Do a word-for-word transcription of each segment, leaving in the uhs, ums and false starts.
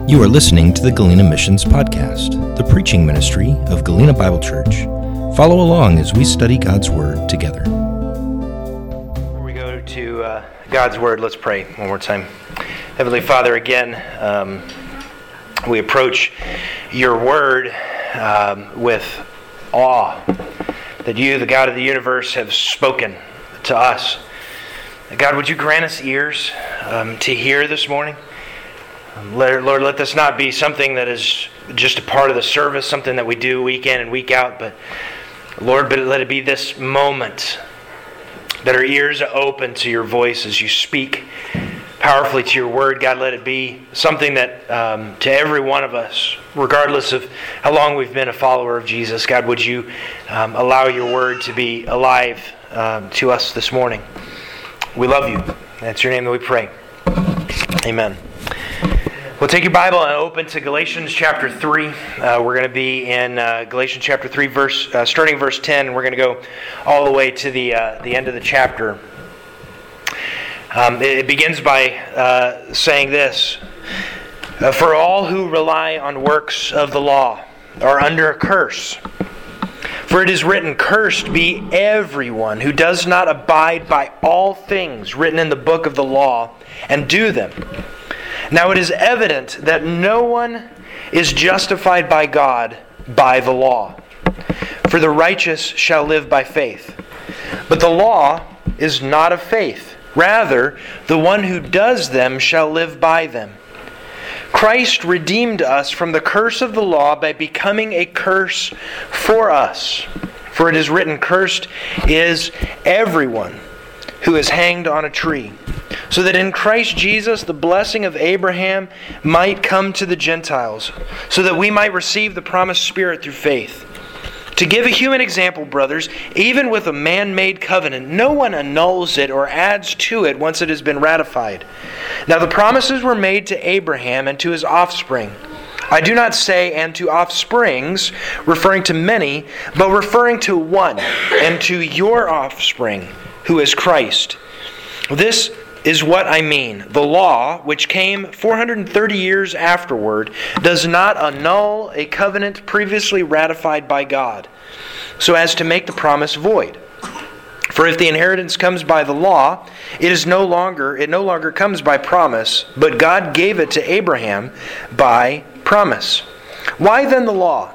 You are listening to the Galena Missions Podcast, the preaching ministry of Galena Bible Church. Follow along as we study God's Word together. Before we go to uh, God's Word, let's pray one more time. Heavenly Father, again, um, we approach your Word um, with awe that you, the God of the universe, have spoken to us. God, would you grant us ears um, to hear this morning? Um, Lord, Lord, let this not be something that is just a part of the service, something that we do week in and week out, but Lord, but let it be this moment that our ears are open to your voice as you speak powerfully to your word. God, let it be something that um, to every one of us, regardless of how long we've been a follower of Jesus, God, would you um, allow your word to be alive um, to us this morning. We love you. That's your name that we pray. Amen. Well, take your Bible and open to Galatians chapter three. Uh, we're going to be in uh, Galatians chapter three, verse uh, starting verse ten, and we're going to go all the way to the uh, the end of the chapter. Um, it, it begins by uh, saying this: uh, "For all who rely on works of the law are under a curse. For it is written, 'Cursed be everyone who does not abide by all things written in the book of the law and do them.' Now it is evident that no one is justified by God by the law. For the righteous shall live by faith. But the law is not of faith. Rather, the one who does them shall live by them. Christ redeemed us from the curse of the law by becoming a curse for us. For it is written, 'Cursed is everyone who is hanged on a tree,' so that in Christ Jesus the blessing of Abraham might come to the Gentiles, so that we might receive the promised Spirit through faith. To give a human example, brothers, even with a man-made covenant, no one annuls it or adds to it once it has been ratified. Now the promises were made to Abraham and to his offspring. I do not say 'and to offsprings,' referring to many, but referring to one, and to your offspring, who is Christ. This is what I mean. The law, which came four hundred thirty years afterward, does not annul a covenant previously ratified by God, so as to make the promise void. For if the inheritance comes by the law, it is no longer it no longer comes by promise, but God gave it to Abraham by promise. Why then the law?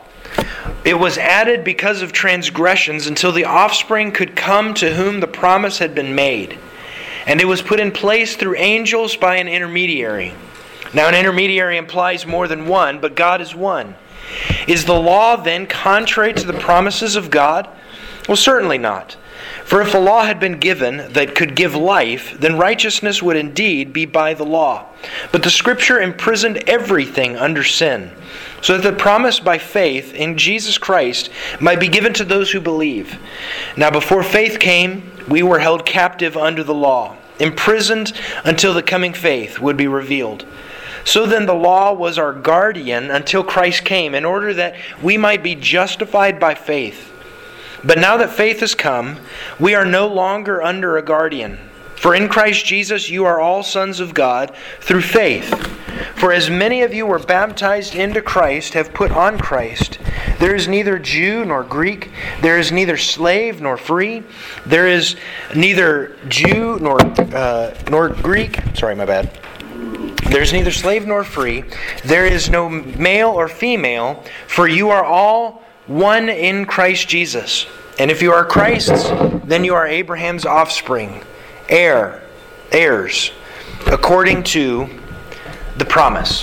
It was added because of transgressions until the offspring could come to whom the promise had been made. And it was put in place through angels by an intermediary. Now an intermediary implies more than one, but God is one. Is the law then contrary to the promises of God? Well, certainly not. For if a law had been given that could give life, then righteousness would indeed be by the law. But the Scripture imprisoned everything under sin, so that the promise by faith in Jesus Christ might be given to those who believe. Now before faith came, we were held captive under the law, imprisoned until the coming faith would be revealed. So then the law was our guardian until Christ came, in order that we might be justified by faith. But now that faith has come, we are no longer under a guardian. For in Christ Jesus you are all sons of God through faith. For as many of you were baptized into Christ have put on Christ. There is neither Jew nor Greek. There is neither slave nor free. There is neither Jew nor uh, nor Greek. Sorry, my bad. There is neither slave nor free. There is no male or female. For you are all one in Christ Jesus. And if you are Christ's, then you are Abraham's offspring, heir, heirs, according to the promise.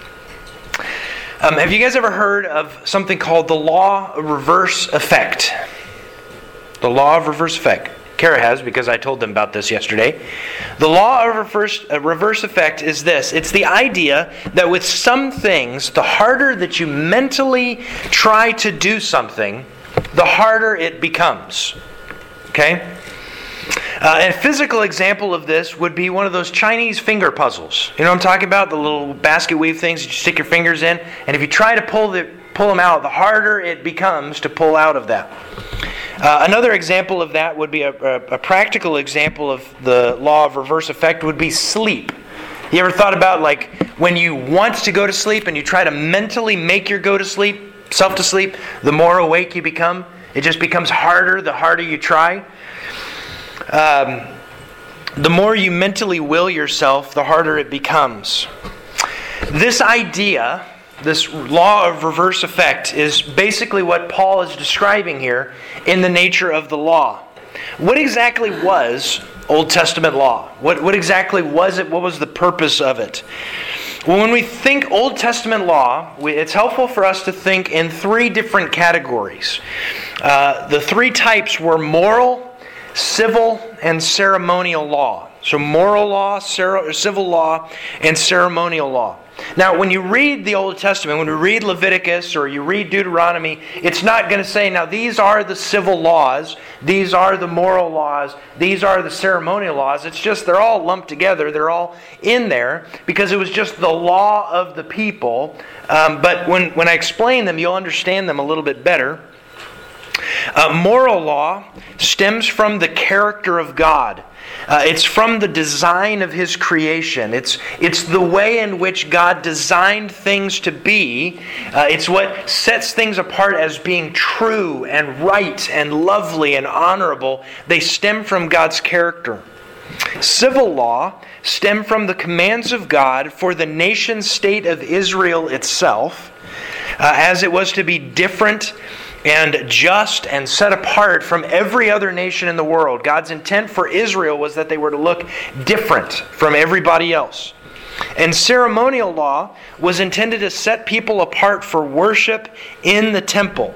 Um, have you guys ever heard of something called the law of reverse effect? The law of reverse effect. Kara has, because I told them about this yesterday. The law of reverse, uh, reverse effect is this. It's the idea that with some things, the harder that you mentally try to do something, the harder it becomes. Okay? Uh, a physical example of this would be one of those Chinese finger puzzles. You know what I'm talking about? The little basket weave things that you stick your fingers in. And if you try to pull the pull them out, the harder it becomes to pull out of that. Uh, another example of that would be a, a, a practical example of the law of reverse effect would be sleep. You ever thought about like when you want to go to sleep and you try to mentally make your go to sleep, self to sleep, the more awake you become? It just becomes harder the harder you try. Um, the more you mentally will yourself, the harder it becomes. This idea, this law of reverse effect, is basically what Paul is describing here in the nature of the law. What exactly was Old Testament law? What, what exactly was it? What was the purpose of it? Well, when we think Old Testament law, we, it's helpful for us to think in three different categories. Uh, the three types were moral, civil, and ceremonial law. So moral law, civil law, and ceremonial law. Now, when you read the Old Testament, when you read Leviticus or you read Deuteronomy, it's not going to say, now these are the civil laws, these are the moral laws, these are the ceremonial laws. It's just they're all lumped together, they're all in there because it was just the law of the people. Um, but when, when I explain them, you'll understand them a little bit better. Uh, moral law stems from the character of God. Uh, it's from the design of His creation. It's, it's the way in which God designed things to be. Uh, it's what sets things apart as being true and right and lovely and honorable. They stem from God's character. Civil law stem from the commands of God for the nation state of Israel itself, uh, as it was to be different and just and set apart from every other nation in the world. God's intent for Israel was that they were to look different from everybody else. And ceremonial law was intended to set people apart for worship in the temple.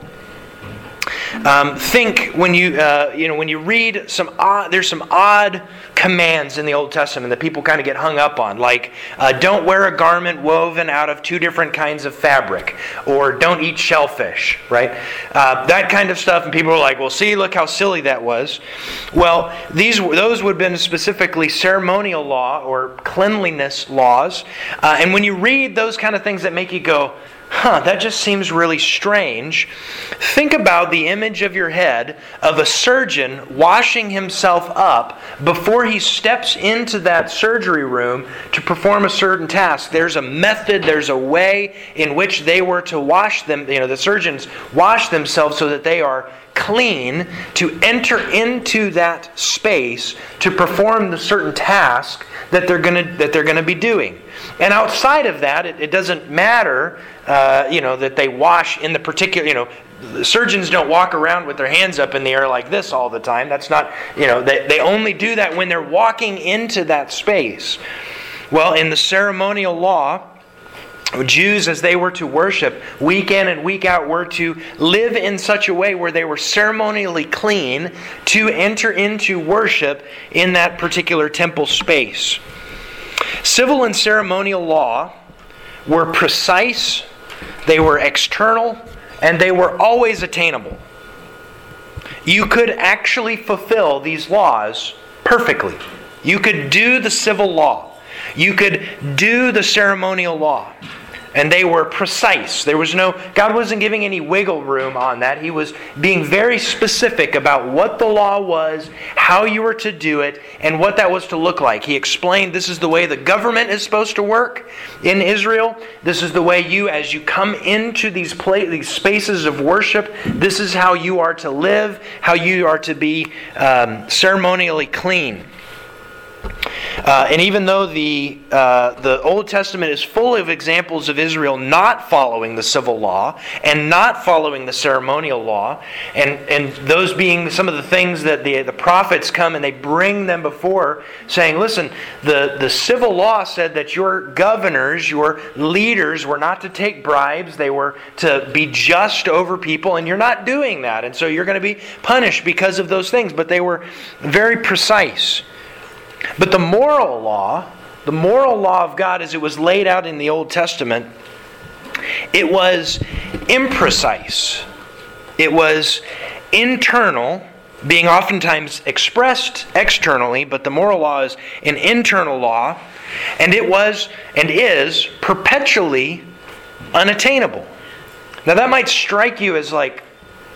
Um, think when you uh, you know when you read some odd, there's some odd commands in the Old Testament that people kind of get hung up on, like uh, don't wear a garment woven out of two different kinds of fabric, or don't eat shellfish, right? Uh, that kind of stuff, and people are like, well, see, look how silly that was. Well, these those would have been specifically ceremonial law or cleanliness laws, uh, and when you read those kind of things that make you go, huh, that just seems really strange. Think about the image of your head of a surgeon washing himself up before he steps into that surgery room to perform a certain task. There's a method, there's a way in which they were to wash them, you know, the surgeons wash themselves so that they are clean to enter into that space to perform the certain task that they're going to that they're going to be doing. And outside of that, it, it doesn't matter, uh, you know, that they wash in the particular, you know, the surgeons don't walk around with their hands up in the air like this all the time. That's not, you know, they, they only do that when they're walking into that space. Well, in the ceremonial law, Jews, as they were to worship week in and week out, were to live in such a way where they were ceremonially clean to enter into worship in that particular temple space. Civil and ceremonial law were precise, they were external, and they were always attainable. You could actually fulfill these laws perfectly. You could do the civil law. You could do the ceremonial law. And they were precise. There was no, God wasn't giving any wiggle room on that. He was being very specific about what the law was, how you were to do it, and what that was to look like. He explained this is the way the government is supposed to work in Israel. This is the way you, as you come into these, pla- these spaces of worship, this is how you are to live, how you are to be um, ceremonially clean. Uh, and even though the uh, the Old Testament is full of examples of Israel not following the civil law and not following the ceremonial law, and, and those being some of the things that the, the prophets come and they bring them before, saying, listen, the, the civil law said that your governors, your leaders were not to take bribes, they were to be just over people, and you're not doing that, and so you're going to be punished because of those things. But they were very precise. But the moral law, the moral law of God as it was laid out in the Old Testament, it was imprecise. It was internal, being oftentimes expressed externally, but the moral law is an internal law, and it was and is perpetually unattainable. Now that might strike you as like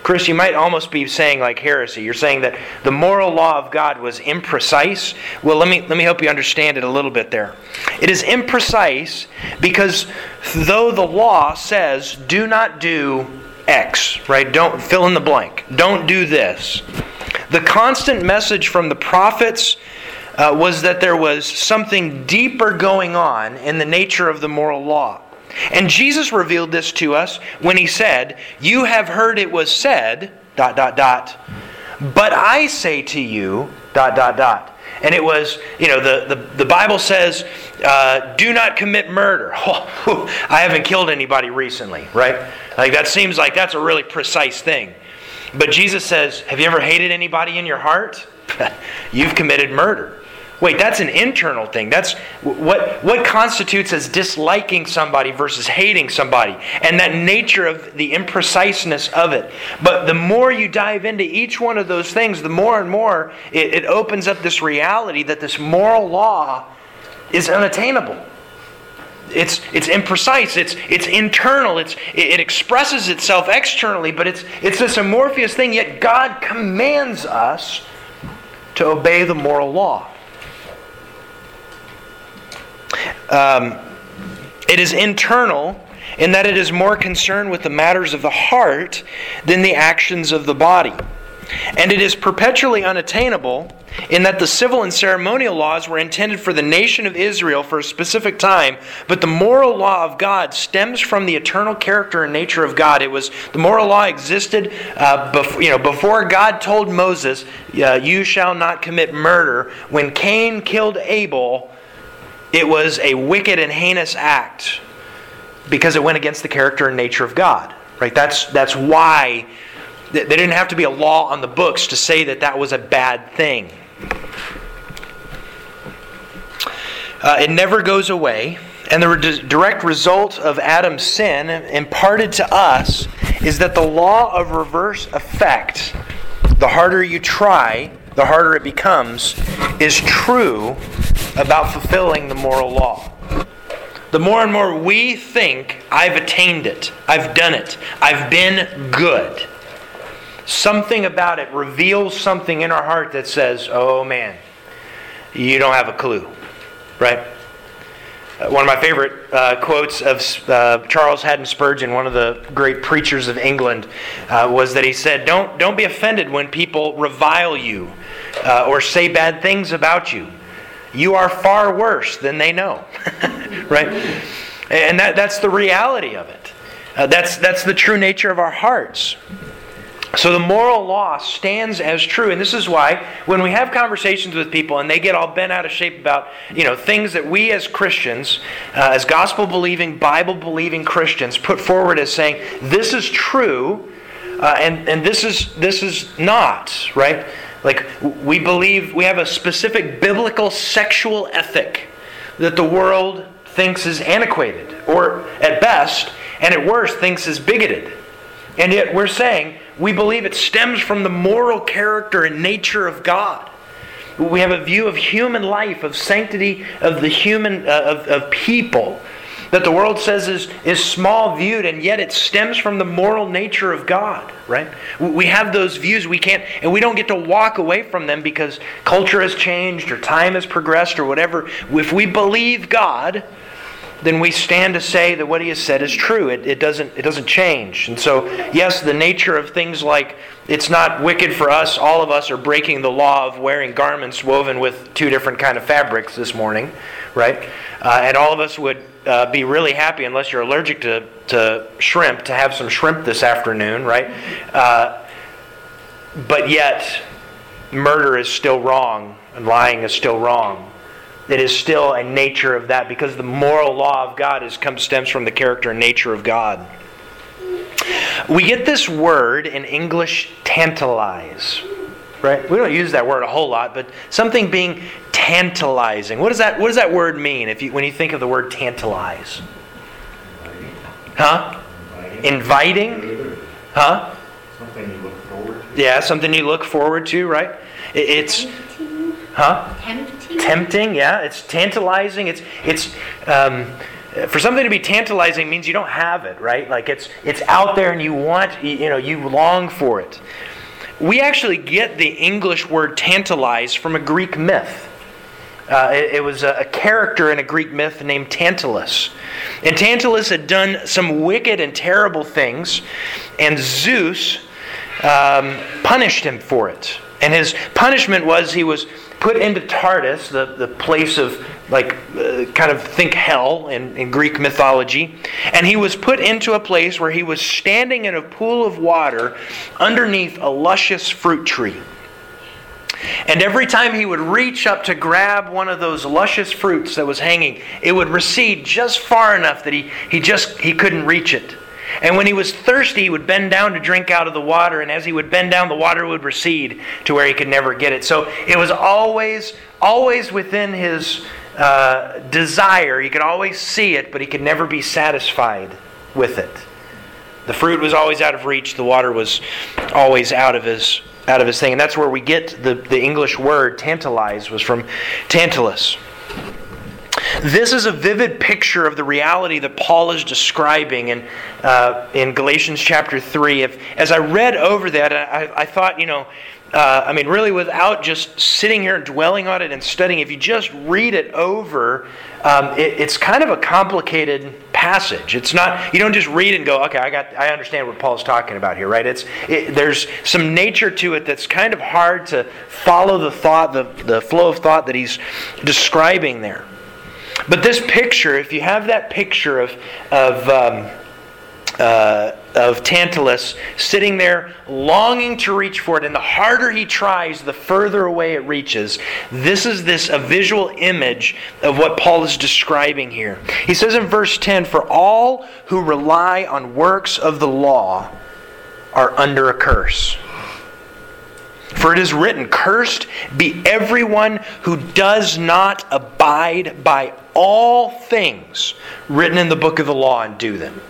Chris, you might almost be saying like heresy. You're saying that the moral law of God was imprecise. Well, let me let me help you understand it a little bit there. It is imprecise because though the law says do not do X, right? Don't fill in the blank. Don't do this. The constant message from the prophets uh, was that there was something deeper going on in the nature of the moral law. And Jesus revealed this to us when He said, "You have heard it was said, dot, dot, dot, but I say to you, dot, dot, dot." And it was, you know, the, the, the Bible says, uh, do not commit murder. Oh, I haven't killed anybody recently, right? Like that seems like that's a really precise thing. But Jesus says, have you ever hated anybody in your heart? You've committed murder. Wait, that's an internal thing. That's what what constitutes as disliking somebody versus hating somebody, and that nature of the impreciseness of it. But the more you dive into each one of those things, the more and more it, it opens up this reality that this moral law is unattainable. It's it's imprecise. It's it's internal. It's it, it expresses itself externally, but it's it's this amorphous thing. Yet God commands us to obey the moral law. Um, it is internal in that it is more concerned with the matters of the heart than the actions of the body. And it is perpetually unattainable in that the civil and ceremonial laws were intended for the nation of Israel for a specific time, but the moral law of God stems from the eternal character and nature of God. It was the moral law existed uh, before, you know, before God told Moses, uh, "You shall not commit murder." When Cain killed Abel, it was a wicked and heinous act because it went against the character and nature of God. Right? That's that's why there didn't have to be a law on the books to say that that was a bad thing. Uh, it never goes away, and the direct result of Adam's sin imparted to us is that the law of reverse effect, the harder you try, the harder it becomes, is true about fulfilling the moral law. The more and more we think, I've attained it, I've done it, I've been good, something about it reveals something in our heart that says, oh man, you don't have a clue, right? Uh, one of my favorite uh, quotes of uh, Charles Haddon Spurgeon, one of the great preachers of England, uh, was that he said, don't, don't be offended when people revile you uh, or say bad things about you. You are far worse than they know, right? And that, that's the reality of it. Uh, that's, that's the true nature of our hearts. So the moral law stands as true, and this is why when we have conversations with people and they get all bent out of shape about, you know, things that we as Christians, uh, as gospel-believing, Bible-believing Christians put forward as saying, this is true, uh, and, and this is this is not, right? Like, we believe, we have a specific biblical sexual ethic that the world thinks is antiquated, or at best, and at worst, thinks is bigoted. And yet we're saying, we believe it stems from the moral character and nature of God. We have a view of human life, of sanctity of the human, uh, of, of people, that the world says is, is small viewed, and yet it stems from the moral nature of God, right? We have those views, we can't, and we don't get to walk away from them because culture has changed or time has progressed or whatever. If we believe God, then we stand to say that what He has said is true. It, it doesn't it doesn't change. And so, yes, the nature of things like it's not wicked for us, all of us are breaking the law of wearing garments woven with two different kind of fabrics this morning, right? Uh, and all of us would uh, be really happy, unless you're allergic to, to shrimp, to have some shrimp this afternoon, right? Uh, but yet, murder is still wrong, and lying is still wrong. It is still a nature of that because the moral law of God is come stems from the character and nature of God. We get this word in English, tantalize, right? We don't use that word a whole lot, but something being tantalizing. What does that What does that word mean? If you when you think of the word tantalize, huh? Inviting, huh? Something you look forward to. Yeah, something you look forward to, right? It's, huh? Tempting. Tempting, yeah. It's tantalizing. It's it's um, For something to be tantalizing means you don't have it, right? Like it's it's out there and you want, you know, you long for it. We actually get the English word tantalize from a Greek myth. Uh, it, it was a, a character in a Greek myth named Tantalus. And Tantalus had done some wicked and terrible things, and Zeus um, punished him for it. And his punishment was he was put into Tartarus, the, the place of, like, uh, kind of think hell in, in Greek mythology. And he was put into a place where he was standing in a pool of water underneath a luscious fruit tree. And every time he would reach up to grab one of those luscious fruits that was hanging, it would recede just far enough that he, he just he couldn't reach it. And when he was thirsty, he would bend down to drink out of the water, and as he would bend down, the water would recede to where he could never get it. So it was always, always within his uh, desire. He could always see it, but he could never be satisfied with it. The fruit was always out of reach. The water was always out of his out of his thing. And that's where we get the, the English word tantalize, was from Tantalus. This is a vivid picture of the reality that Paul is describing in uh, in Galatians chapter three. If, as I read over that, I, I thought, you know, uh, I mean, really without just sitting here and dwelling on it and studying, if you just read it over, um, it, it's kind of a complicated passage. It's not, you don't just read and go, okay, I got, I understand what Paul's talking about here, right? It's it, there's some nature to it that's kind of hard to follow the thought, the, the flow of thought that he's describing there. But this picture, if you have that picture of of um, uh, of Tantalus sitting there longing to reach for it, and the harder he tries, the further away it reaches. This is this a visual image of what Paul is describing here. He says in verse ten, "For all who rely on works of the law are under a curse. For it is written, cursed be everyone who does not abide by all things written in the book of the law and do them."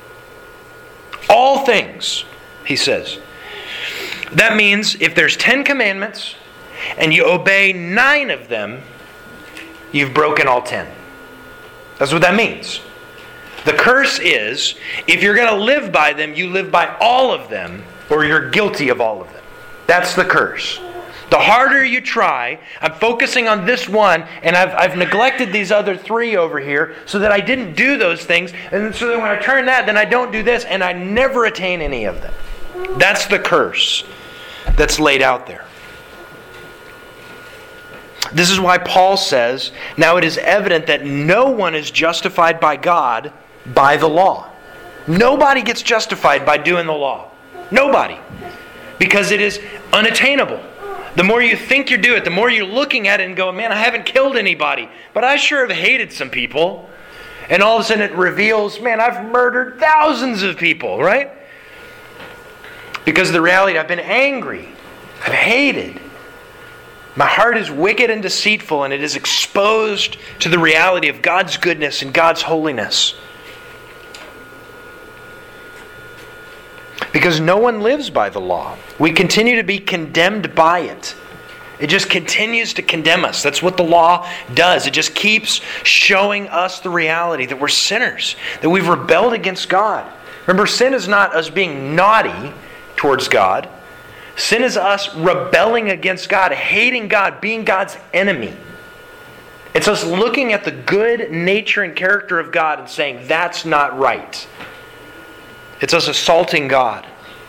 All things, he says. That means if there's ten commandments and you obey nine of them, you've broken all ten. That's what that means. The curse is, if you're going to live by them, you live by all of them, or you're guilty of all of them. That's the curse. The harder you try, I'm focusing on this one, and I've, I've neglected these other three over here so that I didn't do those things, and so that when I turn that, then I don't do this, and I never attain any of them. That's the curse that's laid out there. This is why Paul says, now it is evident that no one is justified by God by the law. Nobody gets justified by doing the law. Nobody. Because it is unattainable. The more you think you do it, the more you're looking at it and go, man, I haven't killed anybody, but I sure have hated some people. And all of a sudden it reveals, man, I've murdered thousands of people, right? Because of the reality, I've been angry. I've hated. My heart is wicked and deceitful, and it is exposed to the reality of God's goodness and God's holiness. Because no one lives by the law. We continue to be condemned by it. It just continues to condemn us. That's what the law does. It just keeps showing us the reality that we're sinners, that we've rebelled against God. Remember, sin is not us being naughty towards God. Sin is us rebelling against God, hating God, being God's enemy. It's us looking at the good nature and character of God and saying, that's not right. It's us assaulting God.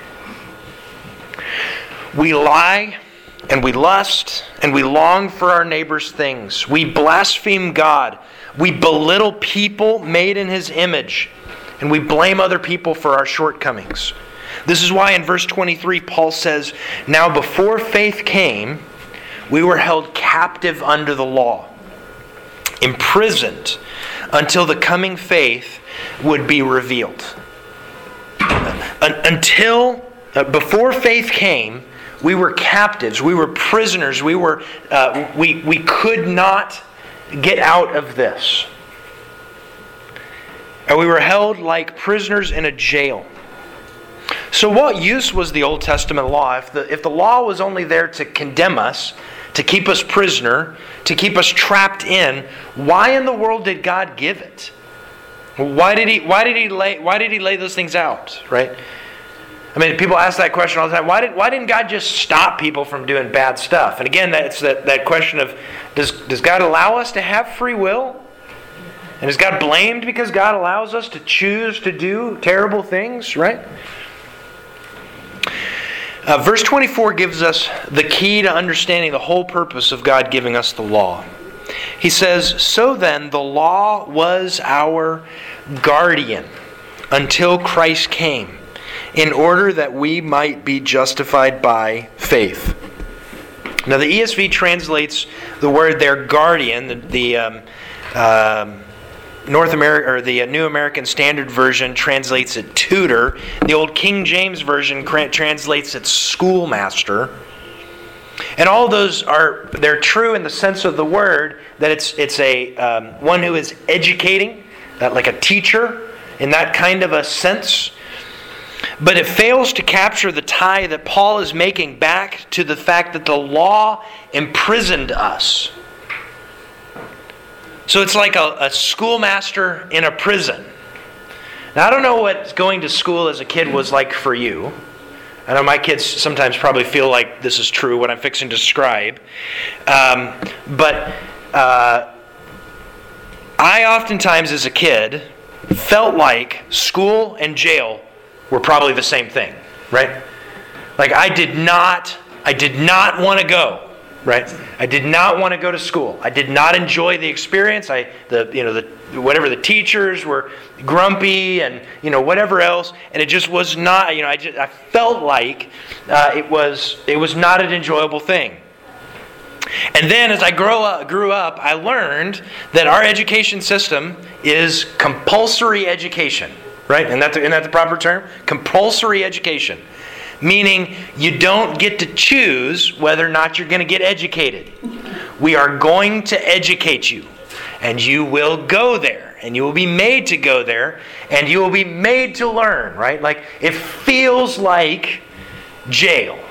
We lie and we lust and we long for our neighbor's things. We blaspheme God. We belittle people made in His image. And we blame other people for our shortcomings. This is why in verse twenty-three Paul says, now before faith came, we were held captive under the law, imprisoned until the coming faith would be revealed. Until, uh, before faith came, we were captives, we were prisoners, we were, uh, we, we could not get out of this. And we were held like prisoners in a jail. So what use was the Old Testament law? If the, if the law was only there to condemn us, to keep us prisoner, to keep us trapped in, why in the world did God give it? Why did he? Why did he lay? Why did he lay those things out? Right? I mean, people ask that question all the time. Why did? Why didn't God just stop people from doing bad stuff? And again, that's that, that question of does does God allow us to have free will? And is God blamed because God allows us to choose to do terrible things? Right? Uh, verse twenty-four gives us the key to understanding the whole purpose of God giving us the law. He says, "So then the law was our guardian until Christ came, in order that we might be justified by faith." Now the E S V translates the word there, guardian, the, the um, um, North America or the New American Standard Version translates it tutor. The old King James Version translates it schoolmaster. And all those are they're true in the sense of the word that it's it's a um, one who is educating, that like a teacher in that kind of a sense. But it fails to capture the tie that Paul is making back to the fact that the law imprisoned us. So it's like a, a schoolmaster in a prison. Now, I don't know what going to school as a kid was like for you. I know my kids sometimes probably feel like this is true, what I'm fixing to describe. Um, but uh, I oftentimes as a kid felt like school and jail were probably the same thing, right? Like I did not, I did not want to go. Right? I did not want to go to school. I did not enjoy the experience. I, the, you know, the whatever the teachers were grumpy and you know whatever else, and it just was not. You know, I just I felt like uh, it was it was not an enjoyable thing. And then as I grow up, grew up, I learned that our education system is compulsory education. Right? And that's isn't that the proper term? Compulsory education. Meaning you don't get to choose whether or not you're going to get educated. We are going to educate you. And you will go there. And you will be made to go there. And you will be made to learn. Right? Like it feels like jail.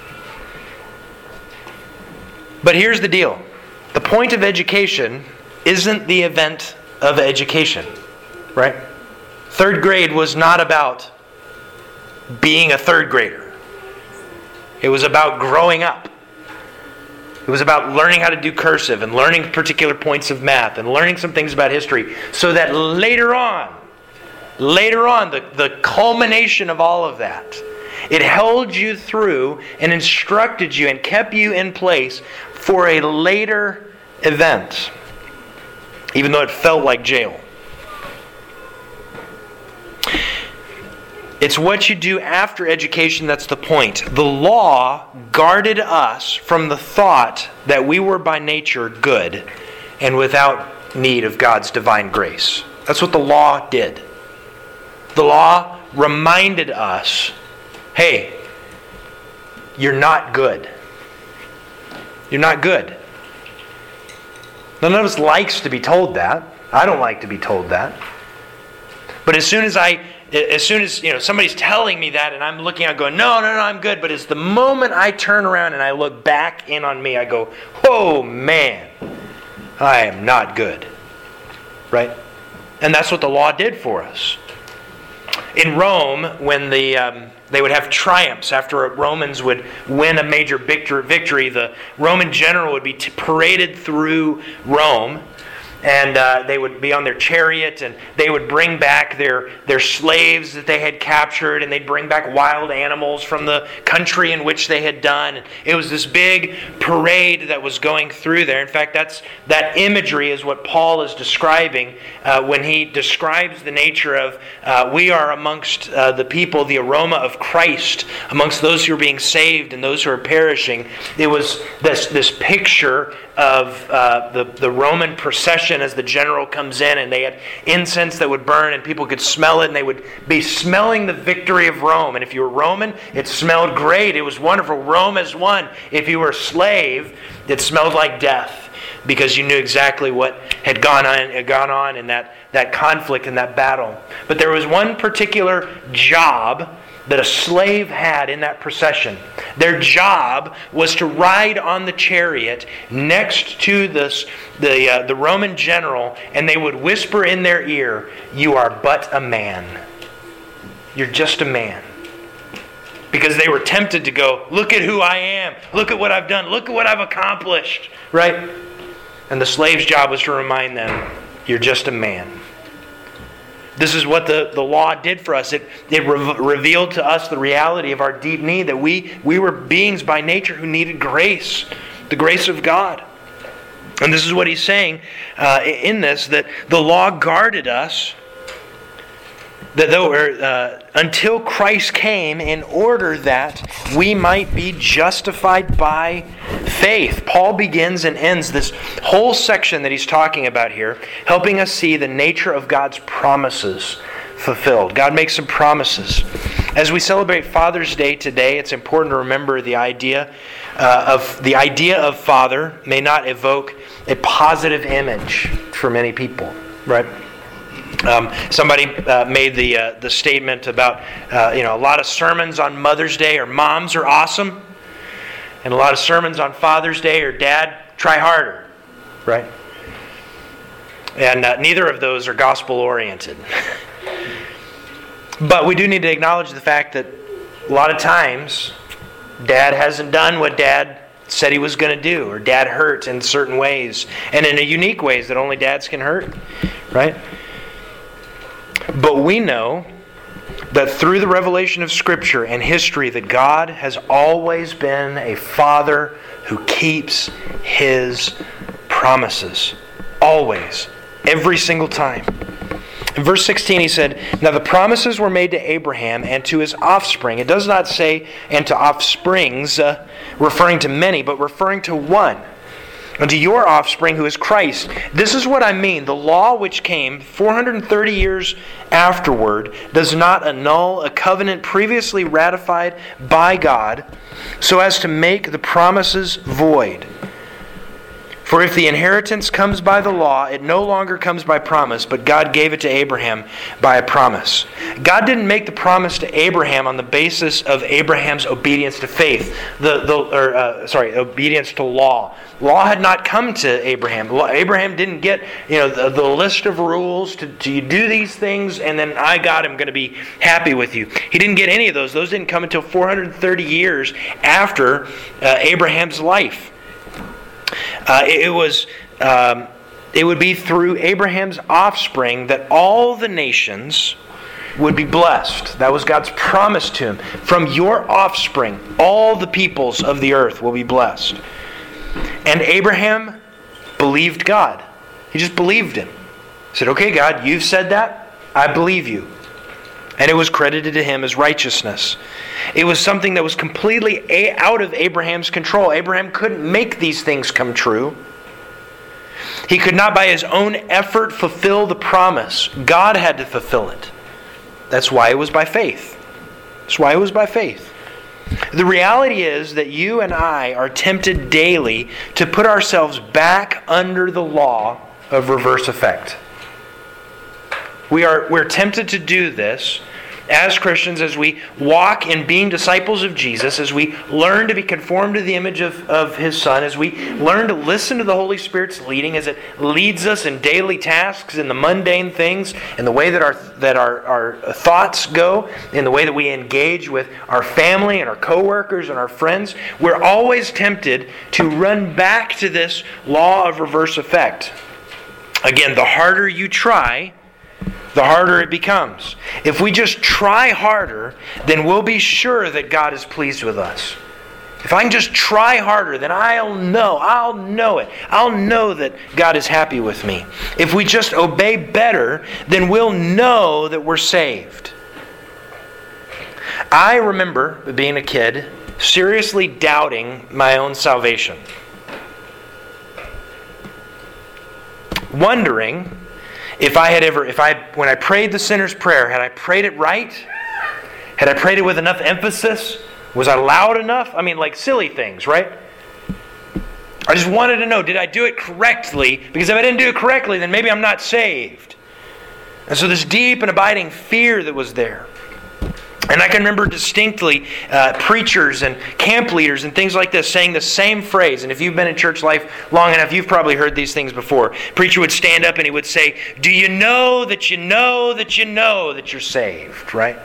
But here's the deal. The point of education isn't the event of education. Right? Third grade was not about being a third grader. It was about growing up. It was about learning how to do cursive and learning particular points of math and learning some things about history so that later on, later on, the, the culmination of all of that, it held you through and instructed you and kept you in place for a later event, even though it felt like jail. It's what you do after education that's the point. The law guarded us from the thought that we were by nature good and without need of God's divine grace. That's what the law did. The law reminded us, hey, you're not good. You're not good. None of us likes to be told that. I don't like to be told that. But as soon as I As soon as you know somebody's telling me that and I'm looking out going, no, no, no, I'm good. But it's the moment I turn around and I look back in on me, I go, oh man, I am not good. Right? And that's what the law did for us. In Rome, when the um, they would have triumphs after Romans would win a major victory, the Roman general would be t- paraded through Rome. And uh, they would be on their chariot, and they would bring back their, their slaves that they had captured, and they'd bring back wild animals from the country in which they had done. It was this big parade that was going through there. In fact, that's that imagery is what Paul is describing uh, when he describes the nature of uh, we are amongst uh, the people, the aroma of Christ, amongst those who are being saved and those who are perishing. It was this, this picture of uh, the, the Roman procession as the general comes in, and they had incense that would burn and people could smell it, and they would be smelling the victory of Rome. And if you were Roman, it smelled great. It was wonderful. Rome has won. If you were a slave, it smelled like death. because you knew exactly what had gone on, had gone on in that, that conflict and that battle. But there was one particular job that a slave had in that procession. Their job was to ride on the chariot next to this, the, uh, the Roman general, and they would whisper in their ear, "You are but a man. You're just a man." Because they were tempted to go, "Look at who I am. Look at what I've done. Look at what I've accomplished." Right? And the slave's job was to remind them, "You're just a man." This is what the, the law did for us. It, it re- revealed to us the reality of our deep need, that we, we were beings by nature who needed grace, the grace of God. And this is what he's saying uh, in this, that the law guarded us that though, uh, until Christ came, in order that we might be justified by faith. Paul begins and ends this whole section that he's talking about here, helping us see the nature of God's promises fulfilled. God makes some promises. As we celebrate Father's Day today, it's important to remember the idea uh, of the idea of father may not evoke a positive image for many people, right? Um, somebody uh, made the uh, the statement about uh, you know a lot of sermons on Mother's Day or moms are awesome, and a lot of sermons on Father's Day or Dad, try harder, right? And uh, neither of those are gospel oriented. But we do need to acknowledge the fact that a lot of times Dad hasn't done what Dad said he was going to do, or Dad hurt in certain ways, and in a unique ways that only dads can hurt, right? But we know that through the revelation of Scripture and history that God has always been a Father who keeps His promises. Always. Every single time. In verse sixteen he said, "Now the promises were made to Abraham and to his offspring." It does not say, "and to offsprings," uh, referring to many, but referring to one. "And to your offspring who is Christ." This is what I mean. The law which came four hundred thirty years afterward does not annul a covenant previously ratified by God so as to make the promises void. For if the inheritance comes by the law, it no longer comes by promise, but God gave it to Abraham by a promise. God didn't make the promise to Abraham on the basis of Abraham's obedience to faith, the the or uh, sorry, obedience to law. Law had not come to Abraham. Abraham didn't get you know the, the list of rules to, to you do these things, and then I God am going to be happy with you. He didn't get any of those. Those didn't come until four hundred thirty years after uh, Abraham's life. Uh, it, it was. Um, it would be through Abraham's offspring that all the nations would be blessed. That was God's promise to him. From your offspring, all the peoples of the earth will be blessed. And Abraham believed God. He just believed Him. He said, "Okay, God, you've said that. I believe you." And it was credited to him as righteousness. It was something that was completely out of Abraham's control. Abraham couldn't make these things come true. He could not by his own effort fulfill the promise. God had to fulfill it. That's why it was by faith. That's why it was by faith. The reality is that you and I are tempted daily to put ourselves back under the law of reverse effect. We are we're tempted to do this as Christians, as we walk in being disciples of Jesus, as we learn to be conformed to the image of, of His Son, as we learn to listen to the Holy Spirit's leading, as it leads us in daily tasks, in the mundane things, in the way that our that our, our thoughts go, in the way that we engage with our family and our coworkers and our friends, we're always tempted to run back to this law of reverse effect. Again, the harder you try, the harder it becomes. If we just try harder, then we'll be sure that God is pleased with us. If I can just try harder, then I'll know, I'll know it. I'll know that God is happy with me. If we just obey better, then we'll know that we're saved. I remember being a kid, seriously doubting my own salvation. Wondering If I had ever, if I, when I prayed the sinner's prayer, had I prayed it right? Had I prayed it with enough emphasis? Was I loud enough? I mean, like silly things, right? Are I just wanted to know, did I do it correctly? Because if I didn't do it correctly, then maybe I'm not saved. And so this deep and abiding fear that was there. And I can remember distinctly uh, preachers and camp leaders and things like this saying the same phrase. And if you've been in church life long enough, you've probably heard these things before. Preacher would stand up and he would say, do you know that you know that you know that you're saved, right?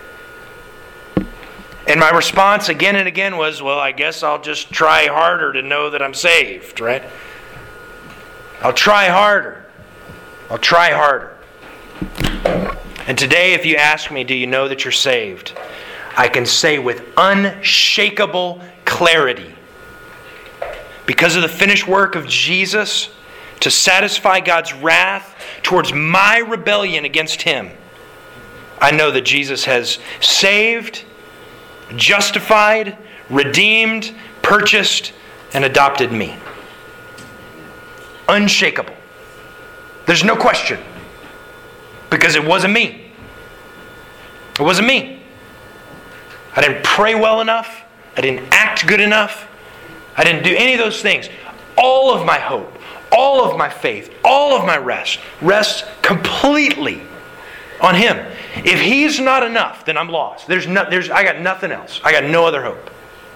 And my response again and again was, well, I guess I'll just try harder to know that I'm saved, right? I'll try harder. I'll try harder. And today, if you ask me, do you know that you're saved? I can say with unshakable clarity, because of the finished work of Jesus to satisfy God's wrath towards my rebellion against Him, I know that Jesus has saved, justified, redeemed, purchased, and adopted me. Unshakable. There's no question. Because it wasn't me. It wasn't me. I didn't pray well enough. I didn't act good enough. I didn't do any of those things. All of my hope, all of my faith, all of my rest rests completely on Him. If He's not enough, then I'm lost. There's no, there's, I got nothing else. I got no other hope.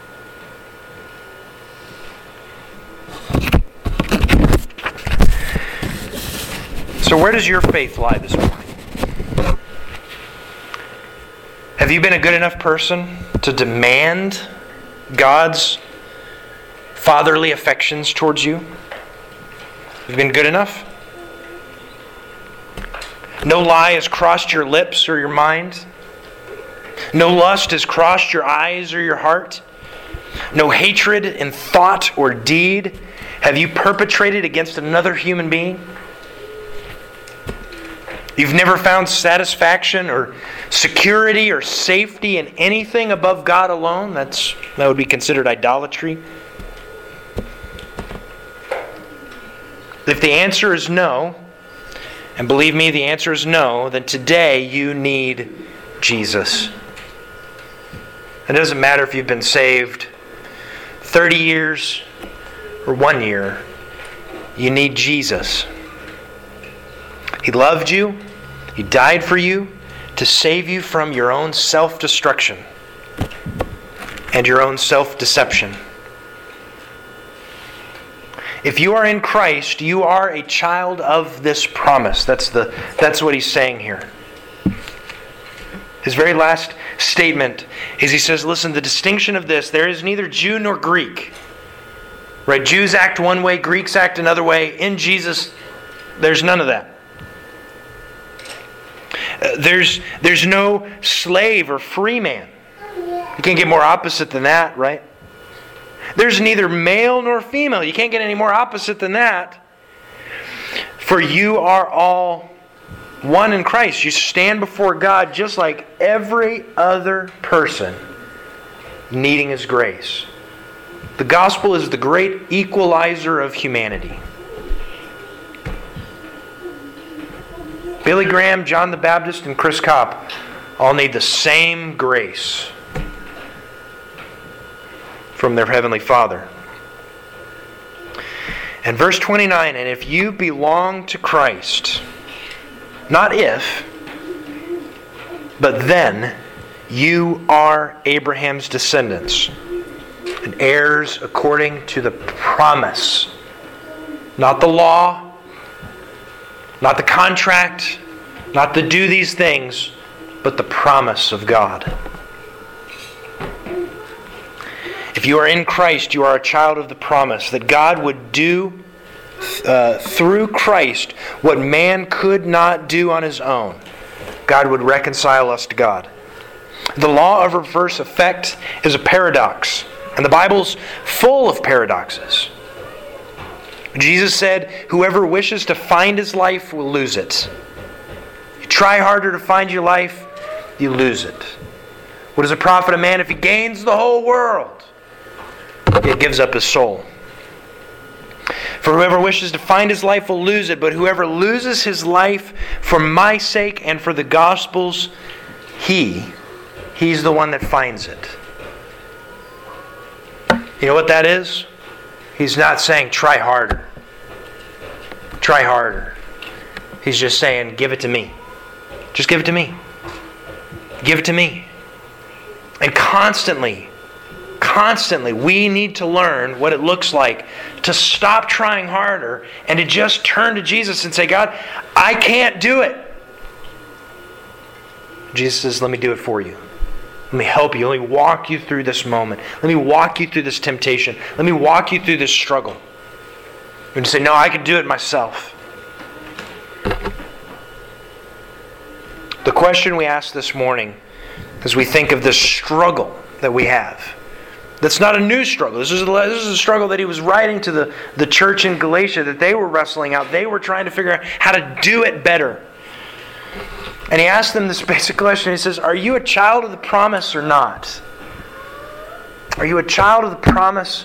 So where does your faith lie this morning? Have you been a good enough person to demand God's fatherly affections towards you? Have you been good enough? No lie has crossed your lips or your mind. No lust has crossed your eyes or your heart. No hatred in thought or deed have you perpetrated against another human being. You've never found satisfaction or security or safety in anything above God alone. That's that would be considered idolatry. If the answer is no, and believe me, the answer is no, then today you need Jesus. It doesn't matter if you've been saved thirty years or one year. You need Jesus. He loved you. He died for you to save you from your own self-destruction and your own self-deception. If you are in Christ, you are a child of this promise. That's the that's what he's saying here. His very last statement is he says, listen, the distinction of this, there is neither Jew nor Greek. Right? Jews act one way, Greeks act another way. In Jesus, there's none of that. Uh, there's, there's no slave or free man. You can't get more opposite than that, right? There's neither male nor female. You can't get any more opposite than that. For you are all one in Christ. You stand before God just like every other person needing His grace. The gospel is the great equalizer of humanity. Billy Graham, John the Baptist, and Chris Kopp all need the same grace from their Heavenly Father. And verse twenty-nine, and if you belong to Christ, not if, but then, you are Abraham's descendants and heirs according to the promise. Not the law, not the contract, not the do these things, but the promise of God. If you are in Christ, you are a child of the promise that God would do uh, through Christ what man could not do on his own. God would reconcile us to God. The law of reverse effect is a paradox, and the Bible's full of paradoxes. Jesus said, whoever wishes to find his life will lose it. You try harder to find your life, you lose it. What does it profit a man if he gains the whole world, yet gives up his soul? For whoever wishes to find his life will lose it, but whoever loses his life for my sake and for the gospel's, he, he's the one that finds it. You know what that is? He's not saying try harder. Try harder. He's just saying give it to me. Just give it to me. Give it to me. And constantly, constantly, we need to learn what it looks like to stop trying harder and to just turn to Jesus and say, God, I can't do it. Jesus says, let me do it for you. Let me help you. Let me walk you through this moment. Let me walk you through this temptation. Let me walk you through this struggle. And say, no, I can do it myself. The question we ask this morning as we think of this struggle that we have, that's not a new struggle. This is a, this is a struggle that he was writing to the, the church in Galatia that they were wrestling out. They were trying to figure out how to do it better. And he asked them this basic question. He says, are you a child of the promise or not? Are you a child of the promise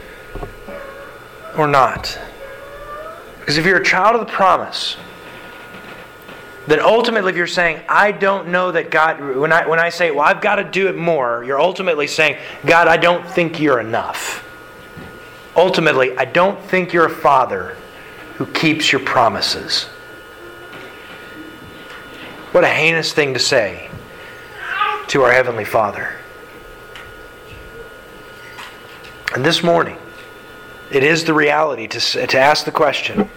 or not? Because if you're a child of the promise, then ultimately if you're saying, I don't know that God, when I when I say, well, I've got to do it more, you're ultimately saying, God, I don't think you're enough. Ultimately, I don't think you're a father who keeps your promises. What a heinous thing to say to our Heavenly Father. And this morning, it is the reality to, to ask the question,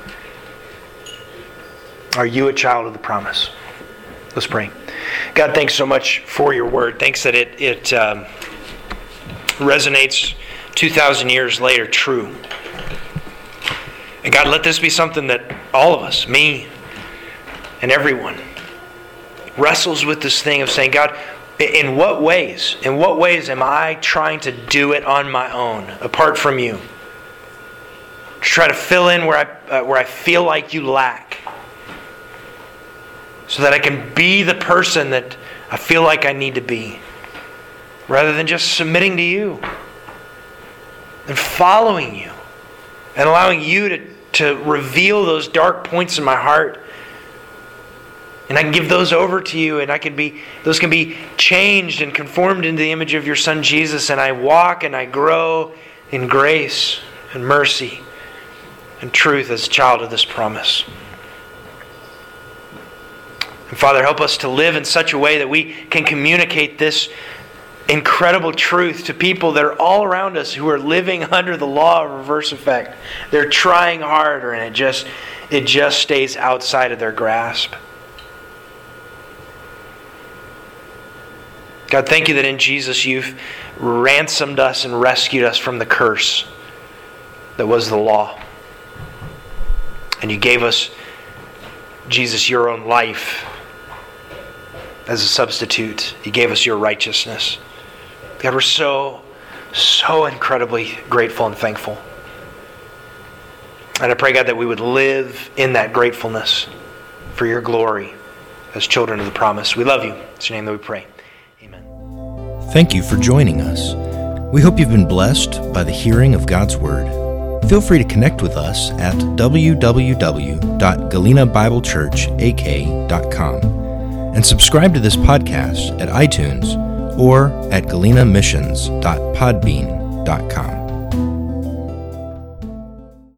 are you a child of the promise? Let's pray. God, thanks so much for your word. Thanks that it, it um, resonates two thousand years later true. And God, let this be something that all of us, me and everyone, wrestles with this thing of saying, God, in what ways, in what ways am I trying to do it on my own, apart from you? To try to fill in where I, uh, where I feel like you lack. So that I can be the person that I feel like I need to be. Rather than just submitting to you. And following you. And allowing you to, to reveal those dark points in my heart. And I can give those over to you. And I can be those can be changed and conformed into the image of your Son Jesus. And I walk and I grow in grace and mercy and truth as a child of this promise. And Father, help us to live in such a way that we can communicate this incredible truth to people that are all around us who are living under the law of reverse effect. They're trying harder and it just, it just stays outside of their grasp. God, thank you that in Jesus you've ransomed us and rescued us from the curse that was the law. And you gave us, Jesus, your own life as a substitute. You gave us your righteousness. God, we're so, so incredibly grateful and thankful. And I pray, God, that we would live in that gratefulness for your glory as children of the promise. We love you. It's your name that we pray. Amen. Thank you for joining us. We hope you've been blessed by the hearing of God's Word. Feel free to connect with us at w w w dot galena bible church a k dot com and subscribe to this podcast at iTunes or at galena missions dot podbean dot com.